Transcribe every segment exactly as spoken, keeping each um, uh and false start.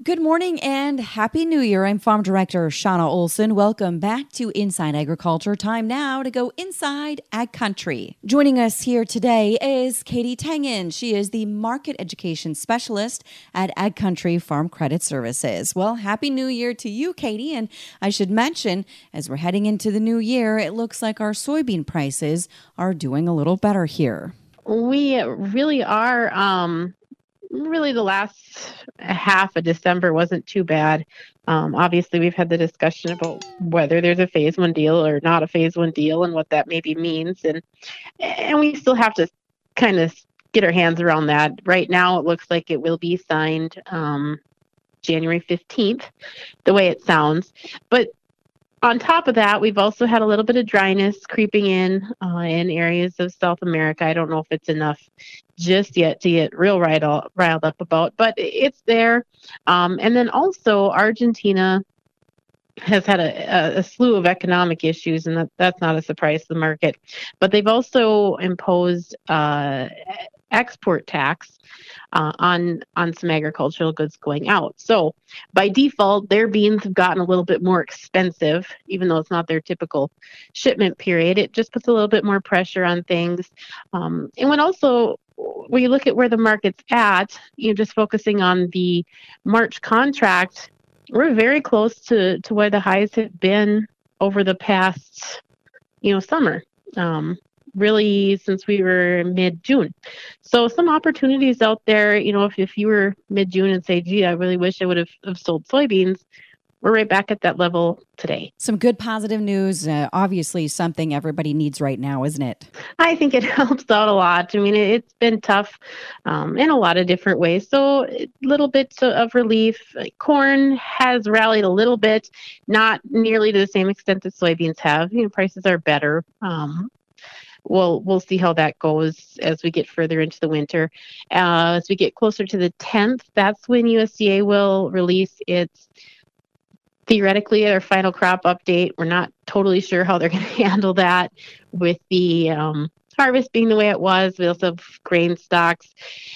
Good morning and Happy New Year. I'm Farm Director Shauna Olson. Welcome back to Inside Agriculture. Time now to go inside Ag Country. Joining us here today is Katie Tangen. She is the Market Education Specialist at Ag Country Farm Credit Services. Well, Happy New Year to you, Katie. And I should mention, as we're heading into the new year, it looks like our soybean prices are doing a little better here. We really are. Um, really, the last half of December wasn't too bad. Um, obviously, we've had the discussion about whether there's a phase one deal or not a phase one deal and what that maybe means. And, and we still have to kind of get our hands around that. Right now, it looks like it will be signed um, January fifteenth, the way it sounds. But on top of that, we've also had a little bit of dryness creeping in uh, in areas of South America. I don't know if it's enough just yet to get real riled, riled up about, but it's there. Um, and then also Argentina has had a, a slew of economic issues, and that, that's not a surprise to the market. But they've also imposed uh, export tax uh, on on some agricultural goods going out. So by default, their beans have gotten a little bit more expensive, even though it's not their typical shipment period. It just puts a little bit more pressure on things. Um, and when also when you look at where the market's at, you know, just focusing on the March contract, we're very close to, to where the highs have been over the past, you know, summer. Um, really since we were mid-June. So some opportunities out there, you know, if, if you were mid-June and say, gee, I really wish I would have, have sold soybeans, we're right back at that level today. Some good positive news, uh, obviously something everybody needs right now, isn't it? I think it helps out a lot. I mean, it, it's been tough um, in a lot of different ways. So a little bit of relief. Corn has rallied a little bit, not nearly to the same extent that soybeans have. You know, prices are better. Um, We'll we'll see how that goes as we get further into the winter. Uh, as we get closer to the tenth, that's when U S D A will release its theoretically their final crop update. We're not totally sure how they're going to handle that with the um, harvest being the way it was. We also have grain stocks.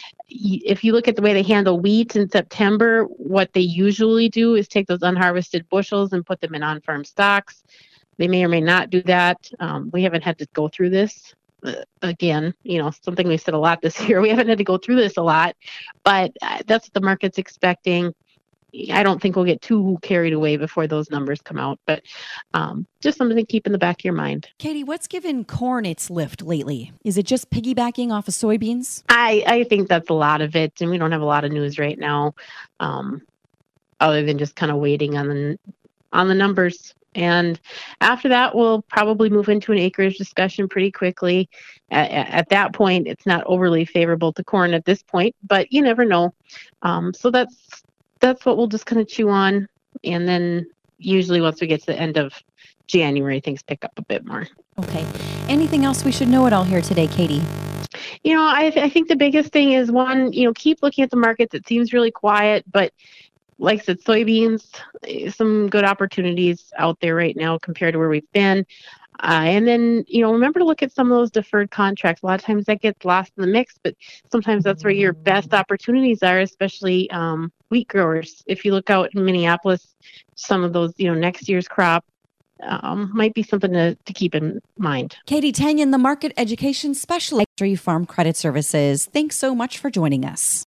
If you look at the way they handle wheat in September, what they usually do is take those unharvested bushels and put them in on-farm stocks. They may or may not do that. Um, we haven't had to go through this. Uh, again, you know, something we said a lot this year. We haven't had to go through this a lot, but uh, that's what the market's expecting. I don't think we'll get too carried away before those numbers come out, but um, just something to keep in the back of your mind. Katie, what's given corn its lift lately? Is it just piggybacking off of soybeans? I, I think that's a lot of it, and we don't have a lot of news right now, um, other than just kind of waiting on the on the numbers. And after that, we'll probably move into an acreage discussion pretty quickly. At, at that point, it's not overly favorable to corn at this point, but you never know. Um, so that's that's what we'll just kind of chew on. And then usually once we get to the end of January, things pick up a bit more. Okay. Anything else we should know at all here today, Katie? You know, I, th- I think the biggest thing is, one, you know, keep looking at the markets. It seems really quiet, but like I said, soybeans, some good opportunities out there right now compared to where we've been. Uh, and then, you know, remember to look at some of those deferred contracts. A lot of times that gets lost in the mix, but sometimes that's where your best opportunities are, especially um, wheat growers. If you look out in Minneapolis, some of those, you know, next year's crop um, might be something to, to keep in mind. Katie Tangen, the Market Education Specialist at Farm Credit Services. Thanks so much for joining us.